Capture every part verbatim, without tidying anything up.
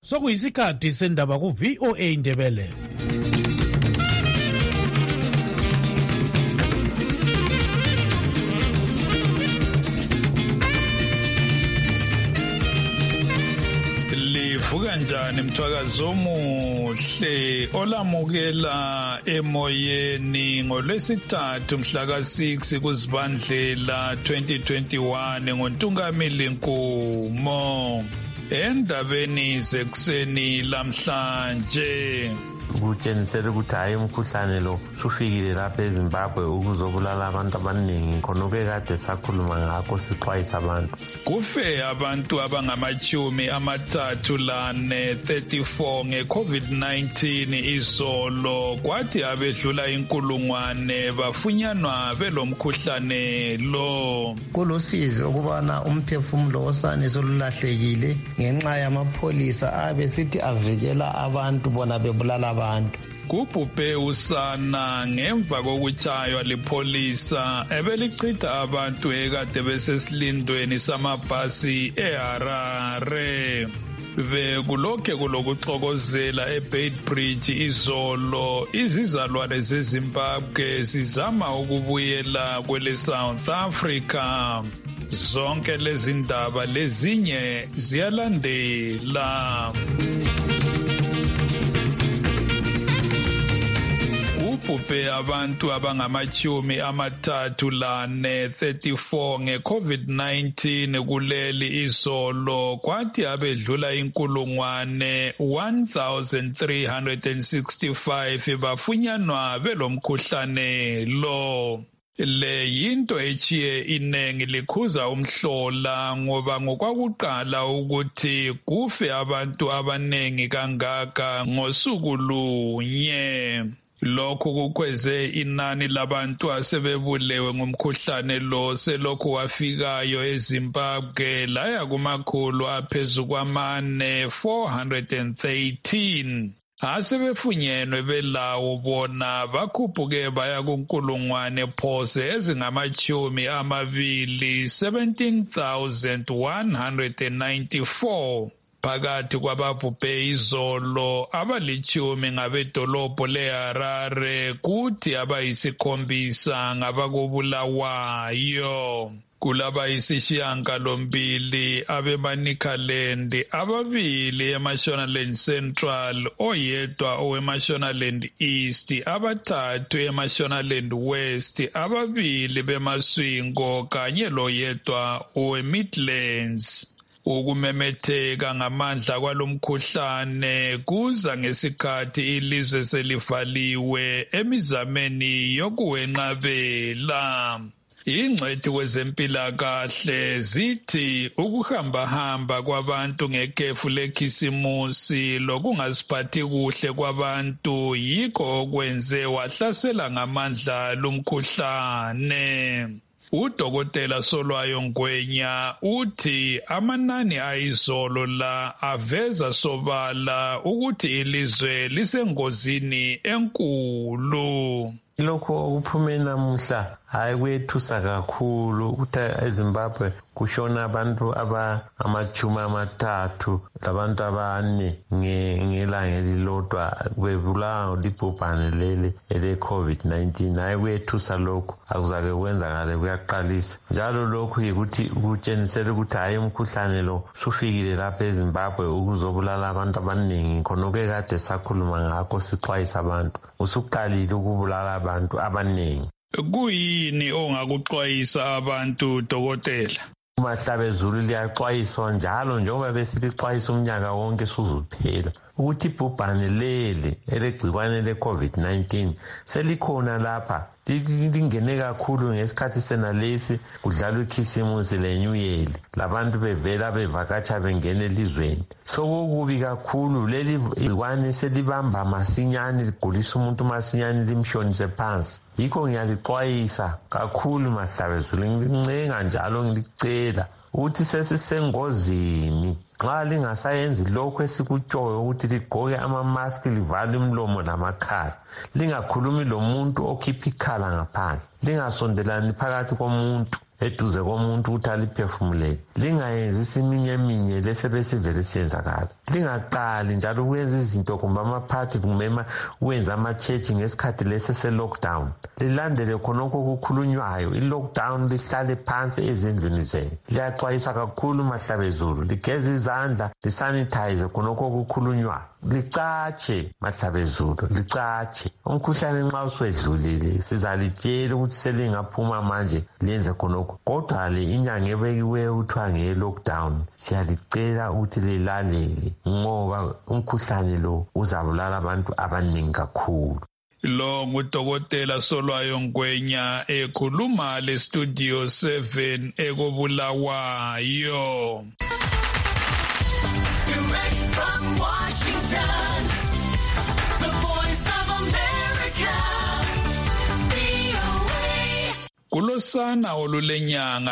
sokuyisikhathi sendaba ku-V O A Indebele. Livuka njani mthwakazo omuhle olamukela emoyeni ngolwesithathu mhla ka six kuZibandlela twenty twenty-one ngoNtungamili Nkumo. Endabeni zekuseni lamhlanje ukutshenisela ukuthi hayi umkhuhlane lo sufikile lapha eZimbabwe ukuzobulala abantu abaningi khona-ke kade sakhuluma ngakho sixwayisa abantu. Kufe abantu abangamachumi amathathu lane thirty-four nge-COVID nineteen izolo kwathi abedlula inkulungwane bafunyanwa belomkhuhlane lo. Kulusizi ukubana umphefumulo wosane solulahlekile ngenxa yamapholisa abesithi avikela abantu bona bebulala abantu. Kubhubhe usana ngemva kokutshaywa lipholisa ebelichitha abantu ekade besesilindweni samabhasi eHarare. Bekulokhe kulokuxokozela eBeitbridge izolo izizalwane zeZimbabwe zizama ukubuyela kwele South Africa. Zonke lezi ndaba lezinye ziyalandela. Ubhubhe abantu abangamachumi amathathu lane thirty-four nge-COVID nineteen kuleli izolo kwathi abedlula inkulungwane one thousand three hundred sixty-five bafunyanwa belomkhuhlane lo. Le yinto echiye inengi likhuza umhlola ngoba ngokwakuqala ukuthi kufe abantu abanengi kangaka ngosuku lunye. Lokhu kukweze inani labantu asebebulewe ngumkhuhlane lo selokhu wafikayo eZimbabwe laya kumakhulu aphezu kwamane four hundred thirteen. Asebefunyenwe belawo bona bakhuphuke baya kunkulungwane phose ezingamachumi amabili seventeen thousand one hundred ninety-four. Phakathi kwababhubhe izolo abalichumi ngabedolobho leHarare kuthi abayisikhombisa ngabakobulawayo. Kulabayisishiyagalombili abeManicaland, ababili eMashonaland Central, oyedwa oweMashonaland East, abathathu eMashonaland West, ababili beMaswingo kanye loyedwa oweMidlands. Ukumemetheka ngamandla kwalomkhuhlane kuza ngesikhathi ilizwe selivaliwe emizameni yokuwenqabela. Ingcwethi kwezempilakahle zithi ukuhambahamba kwabantu ngekhefu lekhisimusi lokungasiphathi kuhle kwabantu yikho okwenze wahlasela ngamandla lumkhuhlane. Udokotela Solwayo Ngwenya uthi amanani ayizolo la aveza sobala ukuthi ilizwe lisengozini enkulu. Lokho okuphume namuhla hayi kwethusa kakhulu ukuthi eZimbabwe kushona abantu aba amachumi amathathu labantu abane ngelanga elilodwa bebulawa libhubhane leli ele COVID nineteen. Hayi kwethusa lokho akuzake kwenzakale kuyaqalisa njalo lokho yikuthi ukutshenisela ukuthi hayi umkhuhlane lo sufikile lapha eZimbabwe ukuzobulala abantu abaningi khona-ke kade sakhuluma ngakho sixwayisa abantu usuqalile ukubulala abantu abaningi. Kuyini ongakuxwayisa abantu dokotela? Umahlabezulu liyaxwayiswa njalo njengoba besilixwayisa umnyaka wonke suzuphela ukuthi ibhubhane leli elegcikwane le-COVID nineteen selikhona lapha lingene kakhulu ngesikhathi senalesi kudlalwa ikhisimusi leNew Year labantu bevela bevakatsha bengena elizweni. Sokukubi kakhulu leli gcikwane selibamba masinyane ligulisa umuntu masinyane limshonise phansi. Yikho ngiyalixwayisa kakhulu Mahlabezulu, ngilincenga njalo ngilicela ukuthi sesisengozini. Nxa lingasayenzi lokho esikutshoyo ukuthi ligqoke ama-mask livale umlomo lamakhala, lingakhulumi lomuntu okhipha ikhala ngaphandle, lingasondelani phakathi komuntu eduze komuntu ukuthi aliphefumulele, lingayenzi siminye minye lesebesivele siyenzakala. Lingaqali njalo ukwenza izinto kumbe amaphathi kumbe ukwenza ama-church ngesikhathi lesi se-lockdown. Lilandele khonokho kukhulunywayo, i-lockdown lihlale phansi ezindlini zenu. Liyaxwayisa kakhulu Mahlabezulu, ligeze izandla, lisanitize khonokho kukhulunywayo. Licatshe Mahlabezulu, licatshe. Umkhuhlane nxa uswedlulile sizalitshela ukuthi selingaphuma manje lenze khonokho. Kodwa le inyanga ebekiweyo kuthiwa nge-lockdown siyalicela ukuthi lilalele ngoba umkhuhlane lo uzabulala abantu abaningi kakhulu. Lo ngudokotela Solwayo Ngwenya ekhuluma le studio seven ekobulawayo. Direct from Washington, the voice of America, V O A. Kulosana olulenyanga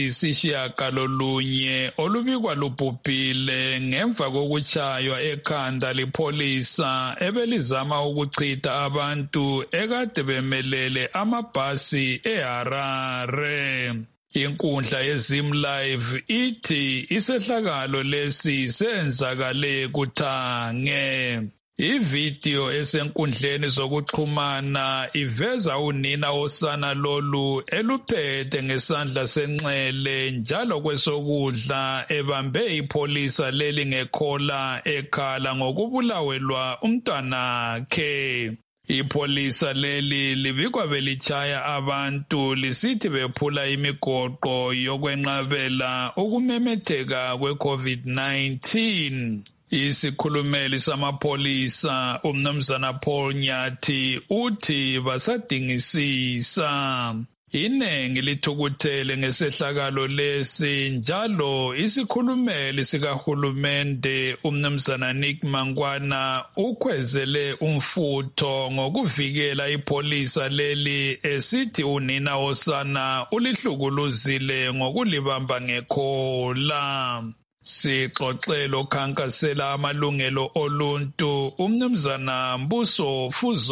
eziyisishiyagalolunye olubikwa lubhubhile ngemva kokuchaywa ekhanda lipholisa ebelizama ukuchitha abantu ekade bemelele amabhasi eHarare. Inkundla yeZimLive ithi isehlakalo lesi senzakale kuthange. Ivideo esenkundleni zokuxhumana iveza unina wosana lolu eluphethe ngesandla senxele njalo kwesokudla ebambe ipholisa leli ngekhola ekhala ngokubulawelwa umntanakhe. Ipholisa leli libikwa belichaya abantu lisithi bephula imigoqo yokwenqabela ukumemetheka kwe-COVID nineteen. Isikhulumeli samapholisa uMnumzana Paul Nyathi uthi basadingisisa. Inengi lithukuthele ngesehlakalo lesi njalo isikhulumeli sikahulumende uMnumzana Nick Mangwana ukhwezele umfutho ngokuvikela ipholisa leli esithi unina wosana ulihlukuluzile ngokulibamba ngekhola. Sixoxela okhankasela amalungelo oluntu uMnumzana Mbuso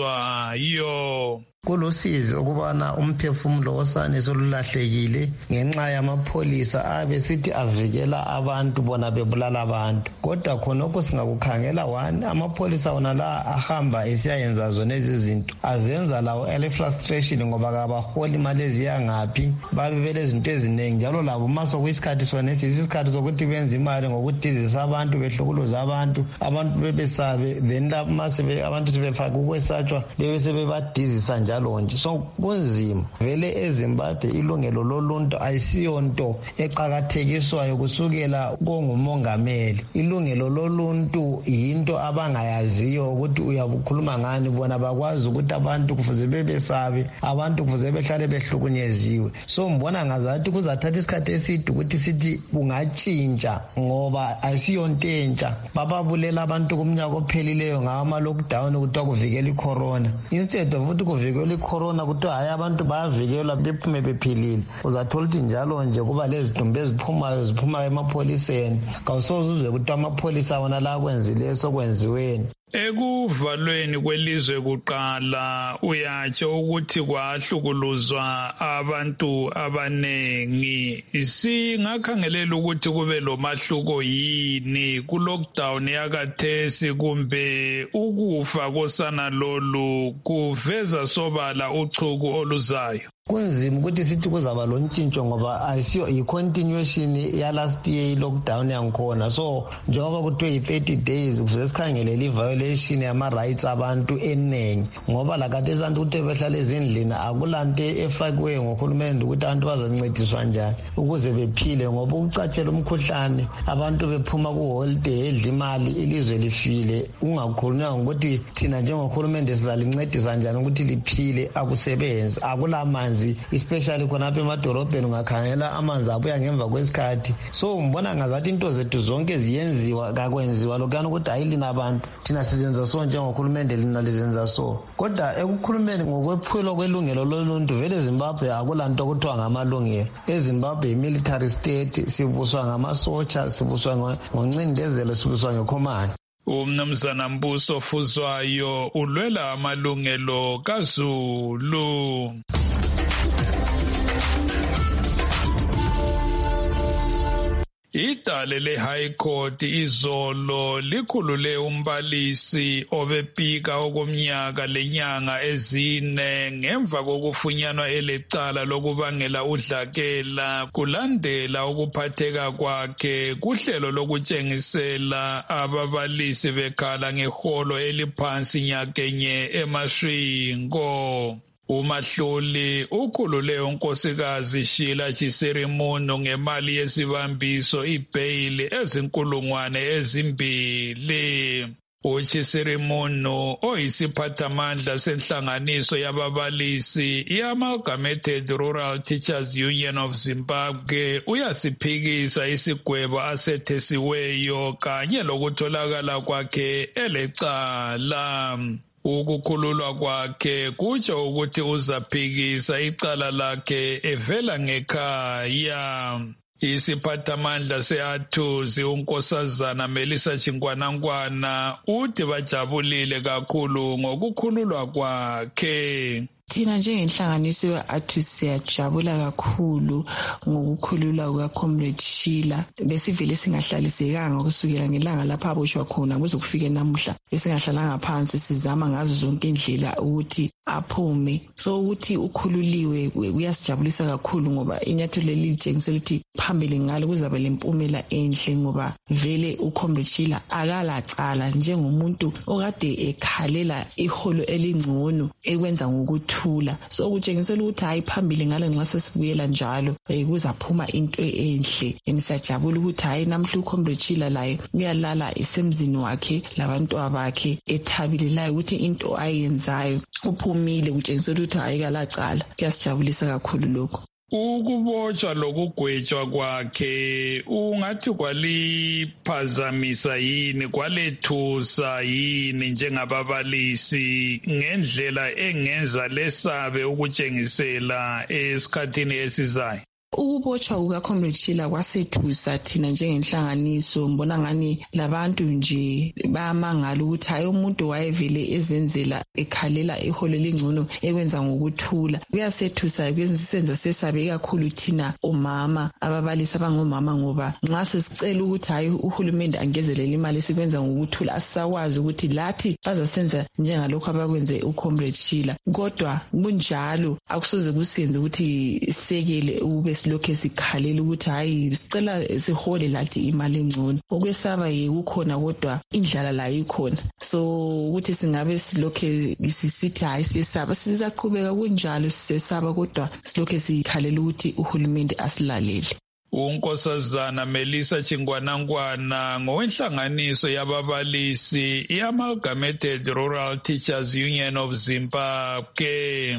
Fuzwayo. Kulusizi ukubana umphefumulo wosane solulahlekile ngenxa yamapholisa abesithi avikela abantu bona bebulala abantu. Kodwa khonokho singakukhangela one amapholisa wona la ahamba esiyayenza zona izinto azenza lawo ele frustration ngoba kabaholi imali eziyangaphi babevele izinto eziningi njalo labo maso kuyisikhathi sona isisikhathi sokuthi benze imali ngokudizisa abantu behlukuluza abantu abantu bebesabe then la mase abantu sebefaka ukwesatshwa bebe sebebadizisa njalo nje. So kunzima vele eZimbabwe ilungelo loluntu ayisiyonto eqhakathekiswayo kusukela kongumongameli. Ilungelo loluntu yinto abangayaziyo ukuthi uyabukhuluma ngani, bona bakwazi ukuthi abantu kufuze bebesabe, abantu kufuze behlale behlukunyeziwe. So mbona ngazathi kuzathatha isikhathi eside ukuthi sithi kungatshintsha ngoba ayisiyonto entsha. Bababulela abantu kumnyaka ophelileyo ngawa ama lockdown kuthiwa kuvikela icorona. Instead of ukuthi kuvikela icorona kuthiwa hayi abantu bayavikelwa bephume bephilile. Uzathola ukuthi njalo nje kuba lezidumbu eziphumayo ziphumayo emapholiseni. Kawusoze uzwe ukuthi amapholisa wona la kwenzile sokwenziweni. Ekuvalweni kwelizwe kuqala uyatsho ukuthi kwahlukuluzwa abantu abanengi. Singakhangelela ukuthi kube lo mahluko yini ku lockdown yakathesi kumbe ukufa kosana lolu kuveza sobala uchuku oluzayo. Kunzima ukuthi sithi kuzaba lontshintsho ngoba ayisiyo i-continuation ya last year lockdown yangikhona. So njengoba kuthiwe i-thirty days kuze sikhangelele i-violation yama-rights abantu eningi ngoba lakade santi ukuthi behlala ezindlini akulanto efakiweyo ngohulumende ukuthi abantu bazancediswa njani ukuze bephile ngoba ukucatshela umkhuhlane abantu bephuma kuholiday edla imali ilizwe lifile. Ungakhulunywa ngokuthi thina njengohulumende sizalincedisa njani ukuthi liphile akusebenzi, akulamanzi especially khonapha emadolobheni ungakhangela amanzi abuya ngemva kwesikhathi. So mbona ngazathi into zethu zonke ziyenziwa kakwenziwa lokuyana ukuthi ayilina abantu thina sizenza so njengohulumende lina lizenza so. Kodwa ekukhulumeni ngokwephulwa kwelungelo loluntu vele eZimbabwe akulanto okuthiwa ngamalungelo. eZimbabwe military state, sibuswa ngamasotsha, sibuswa ngoncindezelo, sibuswa ngecommand. uMnumzana Mbuso Fuzwayo ulwela amalungelo kaZulu. Idale le-High Court izolo likhulule umbalisi obepika okomnyaka lenyanga ezine ngemva kokufunyanwa elecala lokubangela udlakela kulandela ukuphatheka kwakhe kuhlelo lokutshengisela ababalisi bekhala ngeholo eliphansi nyakenye eMasvingo. Umahluli ukhulule unkosikazi Sheila Chiserimuno ngemali yesibambiso ibhayili ezinkulungwane ezimbili. UChiserimuno oyisiphathamandla senhlanganiso yababalisi i-Amalgamated Rural Teachers Union of Zimbabwe uyasiphikisa isigwebo asethesiweyo kanye lokutholakala kwakhe elecala. Ukukhululwa kwakhe kutsho ukuthi uzaphikisa icala lakhe evela ngekhaya. Isiphathamandla se-Athuzi unkosazana Melissa Chingwanangwana uthi bajabulile kakhulu ngokukhululwa kwakhe. Thina njengenhlanganiso ye-Athuzi siyajabula kakhulu ngokukhululwa kukaComrade Sheila. Besivele singahlalisekanga kusukela ngelanga lapha aboshwa khona kuze kufike namuhla. Besingahlalanga phansi sizama ngazo zonke indlela ukuthi aphume. So ukuthi ukhululiwe kuyasijabulisa kakhulu ngoba inyathelo leli litshengisela ukuthi phambili ngalo kuzabe lempumela enhle ngoba vele uComrade Sheila akalacala njengomuntu okade ekhalela iholo elingcono ekwenza ngokuthi so kutshengisela ukuthi hayi phambili ngale nxa sesibuyela njalo kuzaphuma into enhle. Emisajabula ukuthi hayi namhla uComrade Sheila laye uyalala esemzini wakhe labantu abakhe ethabile laye ukuthi into ayenzayo uphumile kutshengisela ukuthi hayi kalacala. Kuyasijabulisa kakhulu lokho. Ukubotshwa lokugwetshwa kwakhe ungathi kwaliphazamisa yini kwalethusa yini njengababalisi ngendlela engenza lesabe ukutshengisela esikhathini esizayo? Ukubotshwa kukaComrade Sheila kwasethusa thina njengenhlanganiso. Mbona ngani labantu nje bayamangala ukuthi hayi umuntu wayevele ezenzela ekhalela iholo lengcono ekwenza ngokuthula. Kuyasethusa kuyenza sesabe kakhulu thina omama ababalisi abangomama ngoba nxa sesicela ukuthi hayi uhulumende angezelele imali esikwenza ngokuthula asisakwazi ukuthi lathi bazasenza njengalokho abakwenze uComrade Sheila. Kodwa kunjalo akusoze kusenze ukuthi isekele ube silokhe sikhalela ukuthi hayi sicela sihole lathi imali engcono. Okwesaba yikukhona kodwa indlala la ikhona. So ukuthi singabe silokhe sisithi hayi sesaba sizaqhubeka kunjalo sisesaba kodwa silokhe sikhalela ukuthi uhulumende asilalele. Unkosazana Melissa Chingwanangwana ngowenhlanganiso yababalisi i-Amalgamated Rural Teachers Union of Zimbabwe.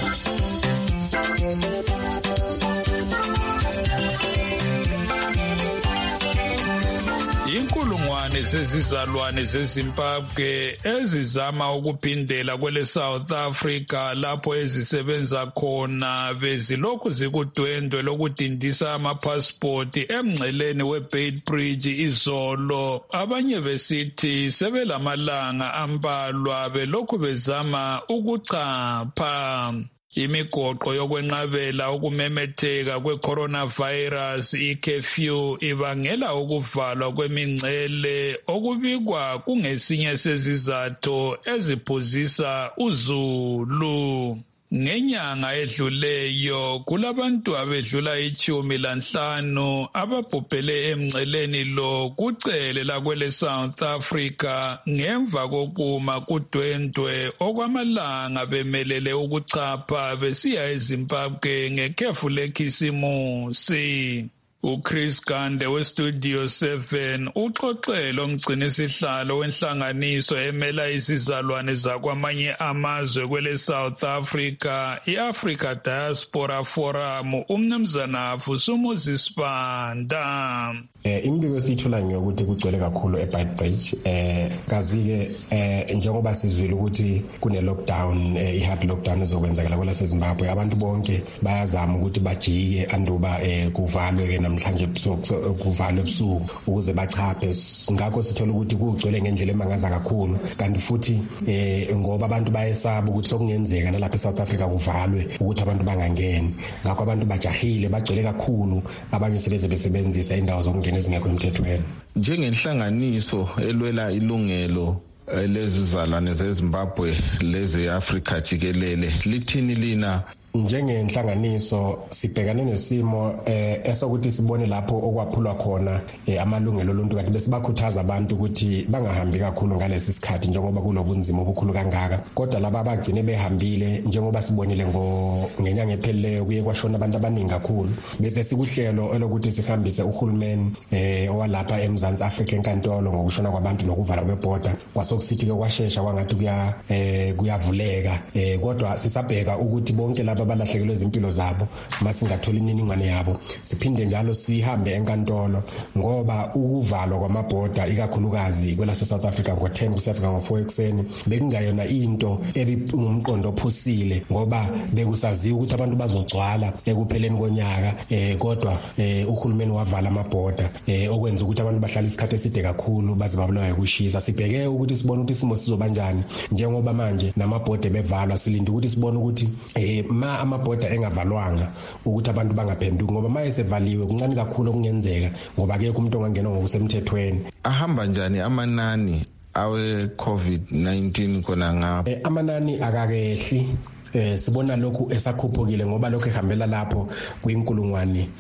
Inkulungwane zezizalwane zeZimbabwe ezizama ukuphindela kwele South Africa lapho ezisebenza khona bezilokhu zikudwendwe lokudindisa amapasipoti emngceleni weBeitbridge izolo. Abanye besithi sebelamalanga ambalwa belokhu bezama ukuchapha. Imigoqo yokwenqabela ukumemetheka kwe-coronavirus i-curfew ibangela ukuvalwa kwemingcele okubikwa kungesinye sezizathu eziphuzisa uzulu. Ngenyanga edluleyo kulabantu abedlula ichumi lanhlanu ababhubhele emngceleni lo kucele lakwele South Africa ngemva kokuma kudwendwe okwamalanga bemelele ukuchapha besiya eZimbabwe ngekhefu lekhisimusi. uChris Gande weStudio seven uxoxele umgcinisihlalo wenhlanganiso emela izizalwane zakwamanye amazwe kwele South Africa iAfrica Diaspora Forum umnumzana Vusumuzi Sibanda. Eh imbiko esithola ngiyokuthi kugcwele kakhulu eBeitbridge eh kazi-ke eh njengoba sizwile ukuthi kune lockdown eh, i-hard lockdown ezokwenzakala kwela seZimbabwe abantu bonke bayazama ukuthi bajike anduba eh kuvalwe ke namhlanje ebusuku kuvalwe ebusuku ukuze bachaphe. Ngakho sithola ukuthi kugcwele ngendlela emangaza kakhulu, kanti futhi eh ngoba abantu bayesaba ukuthi sokungenzeka nalapha eSouth Africa kuvalwe ukuthi abantu bangangeni. Ngakho abantu bajahile bagcwele kakhulu, abanye sebeze besebenzisa indawo zokungena ezingekho emthethweni. Njengenhlanganiso elwela ilungelo lezizalwane zeZimbabwe leze Africa jikelele, lithini lina? Njengenhlanganiso sibhekane nesimo eh esokuthi sibone lapho okwaphulwa khona amalungelo oluntu, kanti bese bakhuthaza abantu ukuthi bangahambi kakhulu ngalesi sikhathi njengoba kulobunzima obukhulu kangaka. Kodwa laba abagcine behambile njengoba sibonile ngo ngenyanga ephelileyo kuye kwashona abantu abaningi kakhulu. Bese sikuhlelo elokuthi sihambise uhulumeni eh owalapha eMzansi Afrika enkantolo ngokushona kwabantu nokuvala kwebhoda. Kwasokusithi ke kwashesha kwangathi kuya eh kuyavuleka eh kodwa sisabheka ukuthi bonke laba balahlekelwe izimpilo zabo masingathola imininingwane yabo siphinde njalo sihambe enkantolo, ngoba ukuvalwa kwamabhoda ikakhulukazi kwelase South Africa ngo ten kusafika ngo four ekseni bekungayona into ebingumqondo ophusile, ngoba bekusaziwa ukuthi abantu bazogcwala ekupheleni konyaka eh kodwa eh uhulumeni wavala amabhoda eh okwenza ukuthi abantu bahlale isikhathi eside kakhulu baze babulawe kushisa. Sibheke ukuthi sibone ukuthi isimo sizobanjani njengoba manje namabhoda bevalwa, silinde ukuthi sibone ukuthi eh ma amabhoda engavalwanga ukuthi abantu bangaphenduki, ngoba maye sevaliwe kuncane kakhulu okungenzeka ngoba akekho umuntu ongangena ngokusemthethweni. Ahamba njani amanani awe COVID nineteen khona ngapha? Eh, amanani akakehli. Eh sibona lokhu esakhuphukile ngoba lokho ehambela lapho kwinkulungwane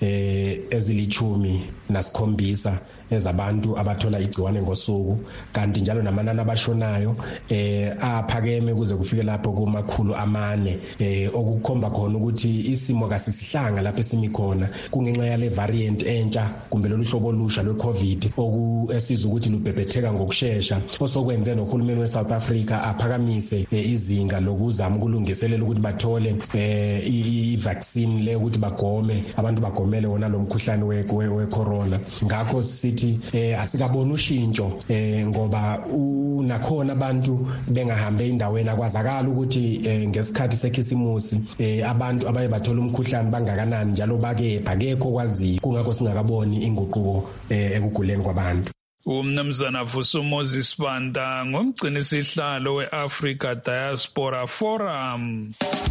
eh ezilichumi nasikhombisa ezabantu abathola igciwane ngosuku, kanti njalo namanani abashonayo eh aphakeme kuze kufike lapho kumakhulu amane eh okukhomba khona ukuthi isimo kasisihlanga lapho esimikhona kungenxa yale variant entsha kumbe lolu hlobo olusha lweCovid oku esiza ukuthi lubhebhetheka ngokusheshsha, osokwenze nohulumeni weSouth Africa aphakamise eh, izinga lokuzama ukulungiselela ukuthi bathole eh i-vaccine le ukuthi bagome abantu bagomele wona lo mkhuhlane we-corona. Ngakho sithi eh asikabona ushintsho eh ngoba unakhona abantu bengahambe indaweni akwazakala ukuthi eh, ngesikhathi sekhisimusi eh abantu abaye bathola umkhuhlane bangakanani njalo bake akekho kwazi, kungakho singakaboni inguquko eh, ekuguleni kwabantu. Umnumzana Vuso Moses Banda ngomgcini sihlalo weAfrica Diaspora Forum.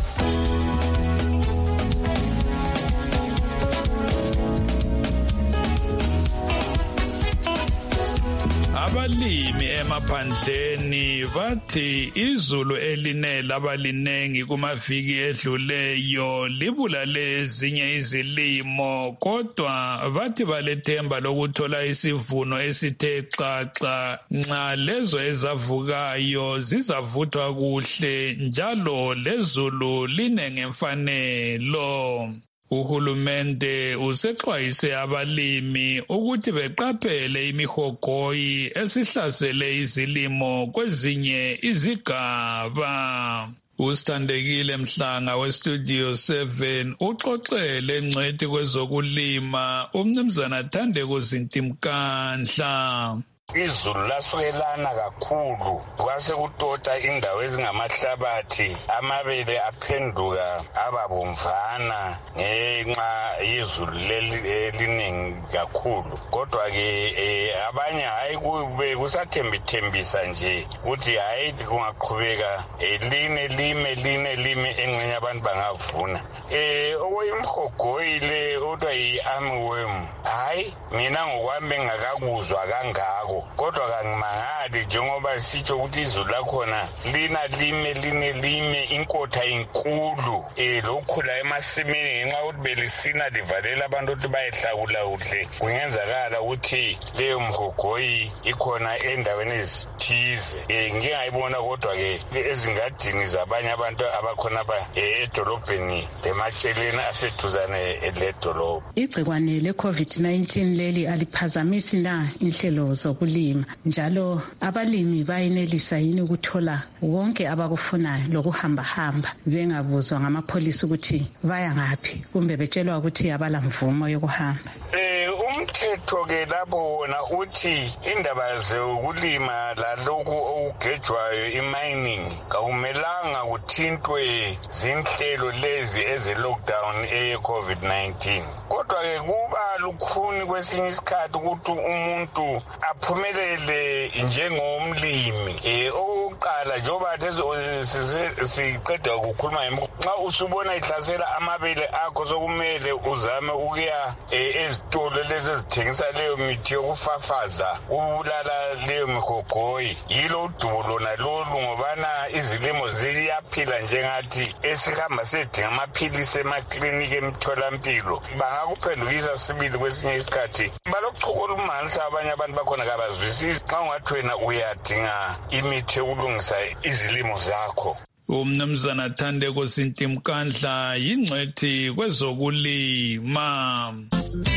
Abalimi emaphandleni bathi izulu eline labalinengi kumaviki edluleyo libulale ezinye izilimo, kodwa bathi balethemba lokuthola isivuno esithe xaxa nxa lezo ezavukayo zizavuthwa kuhle njalo lezulu line ngemfanelo. Uhulumende usexwayise abalimi ukuthi beqaphele imihogoyi esihlasele izilimo kwezinye izigaba. Usithandekile Mhlanga weStudio seven uxoxele engcwethi kwezokulima umnumzana Thandeko Zintimkandla. Izulu lasukelana kakhulu kwase kutota indawo ezingamahlabathi, amabele aphenduka ababomvana ngenxa yezulu eliningi kakhulu. Kodwa ke abanye hayi kube kusathembithembisa nje ukuthi hayi kungaqhubeka line lime line lime engxenye abantu bangavuna. Eh okuyimhogoyi le odwa yi-armyworm, hayi mina ngokwami ngakakuzwa kangako, kodwa kangimangali njengoba sitsho ukuthi izulu lakhona lina lime line lime inkotha inkulu eh lokhula emasimini ngenxa ukuthi belisina livalela abantu ukuthi bayehlakula kuhle. Kungenzakala ukuthi leyo mhogoyi ikhona endaweni ezithize eh ngike ngayibona, kodwa ke ezingadini zabanye abantu abakhona apha edolobheni lemaceleni aseduzane ledolobho. Igcikwane le-COVID nineteen leli aliphazamisi na inhlelo zokulima, njalo abalimi bayenelisa yini ukuthola wonke abakufunayo lokuhamba-hamba bengabuzwa ngamapholisa ukuthi baya ngaphi kumbe betshelwa ukuthi abala mvumo yokuhamba? Eh umthetho ke lapho wona uthi indaba zokulima lalokhu okugejwayo imining akumelanga kuthintwe zinhlelo lezi eze-lockdown eye-covid nineteen. Kodwa ke kuba lukhuni kwesinye isikhathi ukuthi umuntu aphumelele njengomlimi. Eh oqala njoba siqeda ukukhuluma nxa usubona ihlasela amabele akho sokumele uzame ukuya ezitolo lezi ezithengisa leyo mithi yokufafaza ubulala leyo migogoyi. Yilo udubo lona lolu ngobana izilimo ziyaphila njengathi esihamba sedinga amaphilisi emakliniki emtholampilo. Bangakuphendukisa sibili kwesinye isikhathi balokuchukula umanisa abanye abantu bakhona kabazwisisi xa ungathi wena uyadinga imithi yokulungisa izilimo zakho. Umnumzana Thandeko Sintimkandla yingcwethi kwezokulima.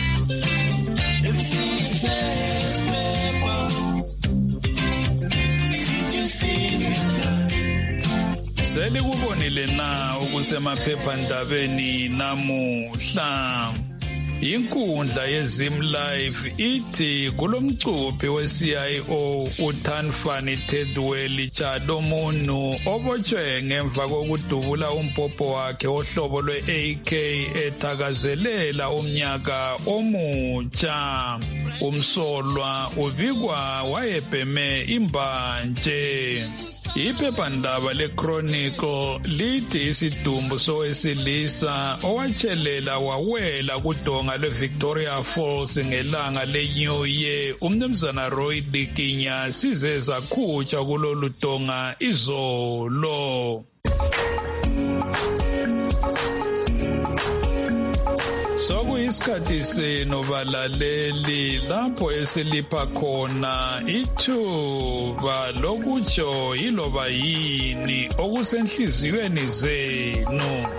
Selikubonile na okusemaphephandabeni namuhla. Inkundla yeZimlife ithi kulomcuphi we-C I O uThanfani Thedweli Chadomunu obotshwe ngemva kokudubula umbhobho wakhe ohlobo lwe-A K ethakazelela umnyaka omutsha. Umsolwa ubikwa wayebheme imbanje. Iphephandaba leChronicle lithi isidumbu sowesilisa owatshelela wawela kudonga lweVictoria Falls ngelanga leNew Year umnumzana Roy Dikinya size zakhutsha kulolu donga izolo. Sokuyisikhathi senu balaleli lapho esilipha khona ithuba lokutsho yiloba yini okusenhliziyweni zenu.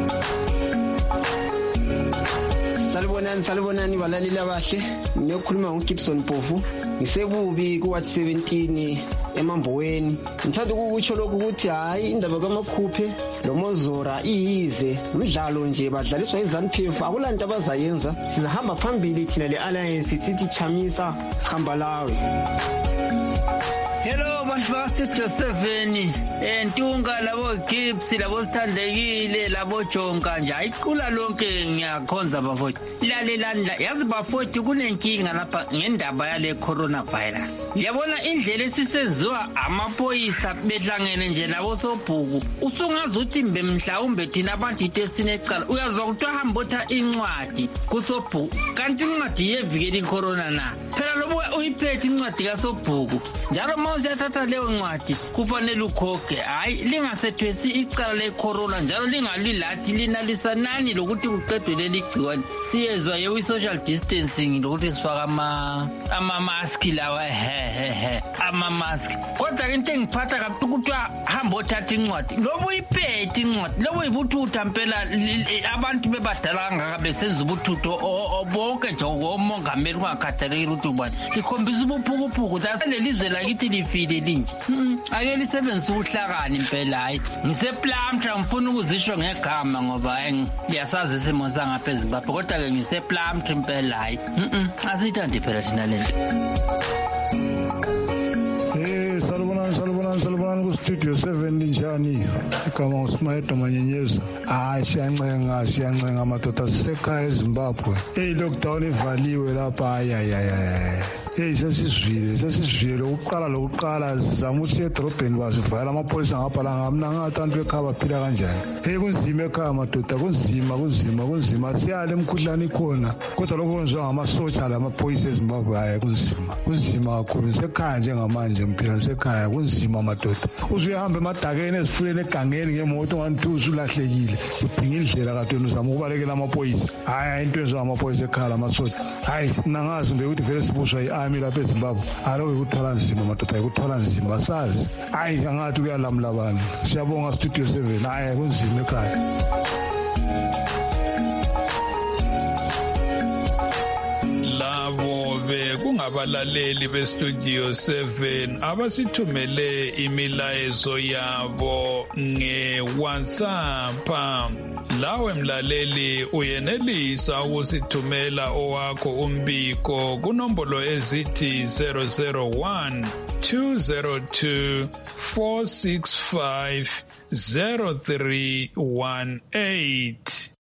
Salibonani salibonani balaleli abahle, ngiyokhuluma ngoGibson Mpofu. Ngisebubi ku Ward seventeen eMamboweni. Ngithanda ukukutsho lokhu ukuthi hayi indaba kaMakhuphe loMozora iyize umdlalo nje badlaliswa iZANU P F akulanto abazayenza. Sizahamba phambili thina le-alliance sithi chamisa sihamba lawe. Hello bantu baka-Studio seven entunga labo Gibbs labo Sithandekile labo Jonka nje ayicula lonke ngiyakhonza bafowethu. Lalelani yazi bafowethu kunenkinga lapha ngendaba yale coronavirus. Yabona indlela esisenziwa amaphoyisa behlangene nje labo sobhuku. Usungazuthi mbe mhlawumbe thina abantu ithe sinecala uyazwa kuthiwa hamba otha incwadi kusobhuku kanti incwadi yevikela icorona na. Phela lobo uyiphethe incwadi kasobhuku njalo mawusiyathatha leyo ncwadi kufanele ukhokhe. Hayi lingasethwesi icala lecorona njalo lingalilathi linalisanani lokuthi kuqedwe leli gciwane. Siyezwa yewi social distancing lokuthi sifaka ama ama mask lawa he he he ama mask. Kodwa into engiphatha kabi ukuthi hamba othatha incwadi lobo uyiphethe incwadi lobo ibuthutha impela abantu bebadala ngaka besenza ubuthutho bonke nje ngomongameli ungakhathaleki ukuthi ubani ikhombisa ubuphukupuku lelizwe lakithi lifile linje. Ake lisebenzisa uhlakani impela. Hayi ngisePlumtra ngifuna ukuzisho ngegama ngoba ngiyasazi isimo sangapha eZimbabwe kodwa ke ngisePlumtra impela. Hayi asithandi phela thina lento. Eh salubonani salubonani salubonani ku-Studio seven njani igama nguSmayedwa Manyenyezo. Hayi siyancenga siyancenga madoda sisekhaya eZimbabwe. Hey lockdown ivaliwe lapha. Hayi hayi hayi hey sesizwile sesizwile lokuqala lokuqala sizama ukuthi edrobheni basivala amapholisa ngapha la ngamna ngathi abantu ekhaya baphila kanjani. Hey kunzima ekhaya madoda kunzima kunzima kunzima siyale imkhuhlane ikhona kodwa lokho kwenziwa ngamasotsha lamaphoyisa eZimbabwe. Hayi kunzima kunzima kakhulu sekhaya njengamanje mphila sekhaya kunzima madoda. Uzuyahamba emadakeni ezifuleni egangeni ngemoto nganithuza ulahlekile udinga indlela kade uzama ukubalekela amaphoyisa. Hayi into enziwa ngamapoyisa ekhaya lamasotsha. Hayi nangazi nje ukuthi vele sibuswa yi-army lapha eZimbabwe. Alo ikuthwala nzima madoda ikuthwala nzima basazi. Hayi angathi kuyalamula abantu. Siyabonga Studio seven. Hayi kunzima ekhaya. Labo kungabe kungabalaleli bestudio seven abasithumele imilayezo yabo nge-WhatsApp. Lawe mlaleli uyenelisa ukusithumela owakho umbiko kunombolo ezithi zero zero one two zero two four six five zero three one eight.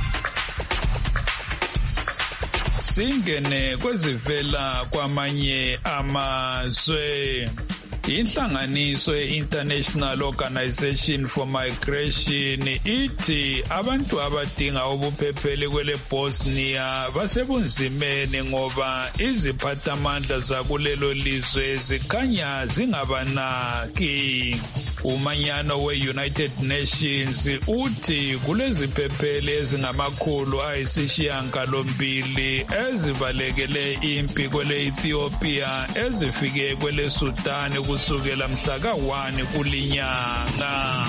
Singene kwezivela kwamanye amazwe. Inhlanganiso ye-International Organization for Migration ithi abantu abadinga ubuphepheli kwele Bosnia basebunzimeni ngoba iziphathamandla zakulelo lizwe zikhanya zingabanaki. Umanyano we-United Nations uthi kuleziphepheli ezingamakhulu ayisishiyagalombili ezibalekele impi kwele Ethiopia ezifike kwele Sudan kusukela mhla ka one kulinyanga.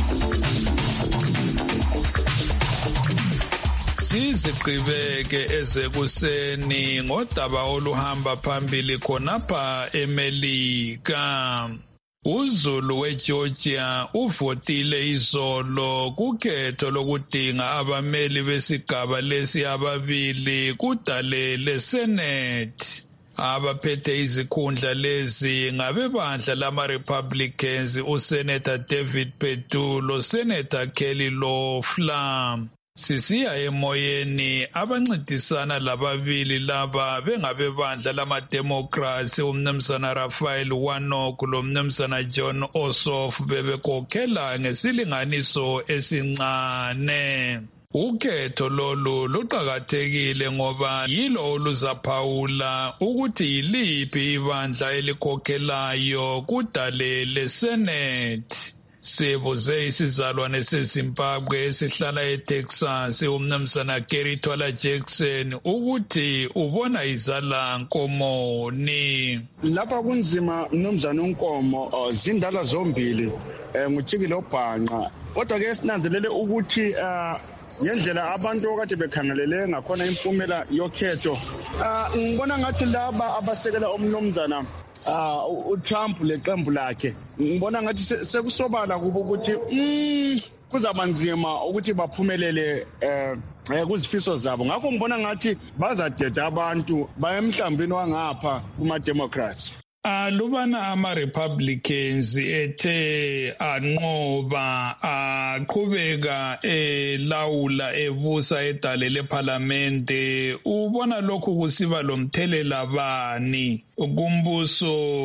Siziqhibeke ezekuseni ngodaba oluhamba phambili khonapha eMelika. UZulu weGeorgia uvotile izolo kukhetho lokudinga abameli besigaba lesi ababili kudale leSenate. Abaphethe izikhundla lezi ngabebandla lama-Republicans uSenator David Perdue loSenator Kelly Loeffler. Sisiya emoyeni abancedisana lababili laba bengabebandla lama-Democrats umnumzana Raphael Warnock lomnumzana John Ossoff bebekhokhela ngesilinganiso esincane. Ukhetho lolu luqakathekile ngoba yilo oluzaphawula ukuthi yiliphi ibandla elikhokhelayo kudale leSenate. Sibuze isizalwane seZimbabwe esihlala eTexas umnumzana Gary Twala Jackson ukuthi ubona izala nkomoni. Lapha kunzima mnumzana uNkomo zindala zombili nguThikile Obhanqa. Kodwa ke sinanzelele ukuthi ngendlela abantu okade bekhangelele ngakhona impumela yokhetho ngibona ngathi laba abasekela omnumzana Ah uTrump leqembu lakhe ngibona ngathi sekusobala kuba ukuthi mm kuzaba nzima ukuthi baphumelele eh kuzifiso zabo. Ngakho ngibona ngathi bazadeda abantu bayemhlambini wangapha kuma Democrats. Alubana ama-Republicans ethe anqoba aqhubeka elawula ebusa edale lephalamende, ubona lokhu kusiba lomthelela bani kumbuso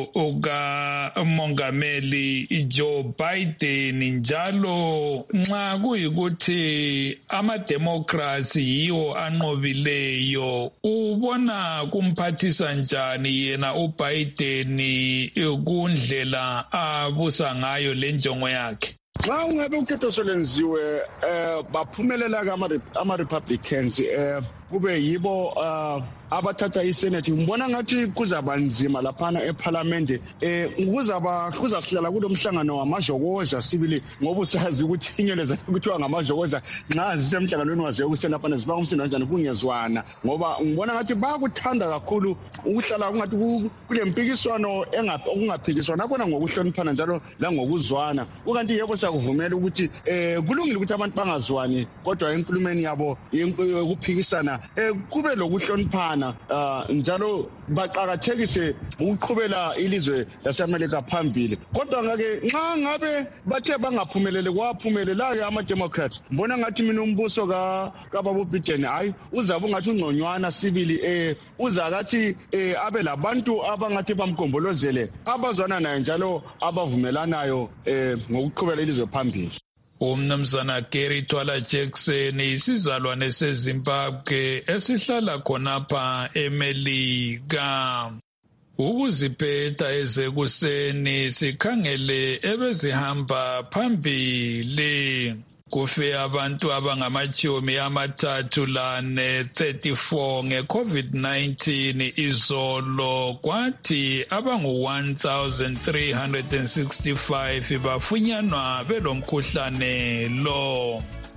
ukamongameli Joe Biden, njalo nxa kuyikuthi ama-Democrats yiwo anqobileyo, ubona kumphathisa njani yena uBiden ni kundlela abusa ngayo lenjongo yakhe? Xa ungabe ukhetho solenziwe eh baphumelela ama Republicans eh kube yibo uh, abathatha iSenate, ngibona ngathi kuzaba nzima laphana eParliament eh kuzaba kuzasihlala kulomhlangano wamajokoza sibili, ngoba usazi ukuthi inyeleza kuthiwa ngamajokoza nxa zisemhlanganweni waze kuselapha ziba umsindo kanjani kungezwana, ngoba ngibona ngathi bayakuthanda kakhulu ukuhlala kungathi kulempikiswano engaphikiswana khona ngokuhloniphana njalo la ngokuzwana. Ukanti yebo siyakuvumela ukuthi eh kulungile ukuthi abantu bangazwani, kodwa enkulumeni yabo ukuphikisana eh kube lokuhloniphana njalo baqhakathekise ukuqhubela ilizwe laseMelika phambili. Kodwa ngake nxa ngabe bathe bangaphumelele kwaphumelela ke ama-Democrats, mbona ngathi mina umbuso ka kaBaba Biden hayi uzabe ungathi ungconywana sibili eh uza kathi eh abe labantu abangathi bamgombolozele abazwana naye njalo abavumelanayo eh ngokuqhubela ilizwe phambili. Umnumzana Gary Twala Jackson isizalwane seZimbabwe esihlala khonapha eMelika. Ukuziphetha ezekuseni sikhangele ebezihamba phambili. Kufe abantu abangamachumi amathathu lane thirty-four nge-COVID nineteen izolo, kwathi abangu one thousand three hundred sixty-five bafunyanwa belomkhuhlane lo.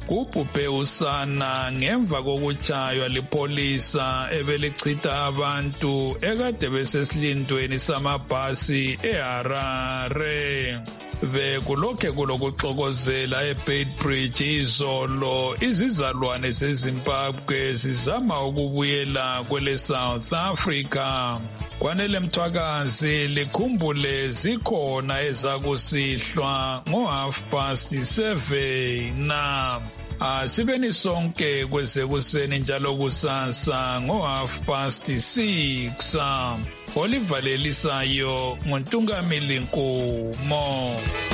kubhubhe usana ngemva kokutshaywa lipolisa ebelichitha abantu ekade besesilindweni samabhasi eHarare. Bekulokhe kulokuxokozela eBeitbridge izolo izizalwane zeZimbabwe zizama ukubuyela kwele South Africa. Kwanele Mthwakazi likhumbule zikhona ezakusihlwa ngo half past seven na asibeni sonke kwezekuseni njalo kusasa ngo half past six. Oliver Lelisayo, Nguntungamili Nkumo.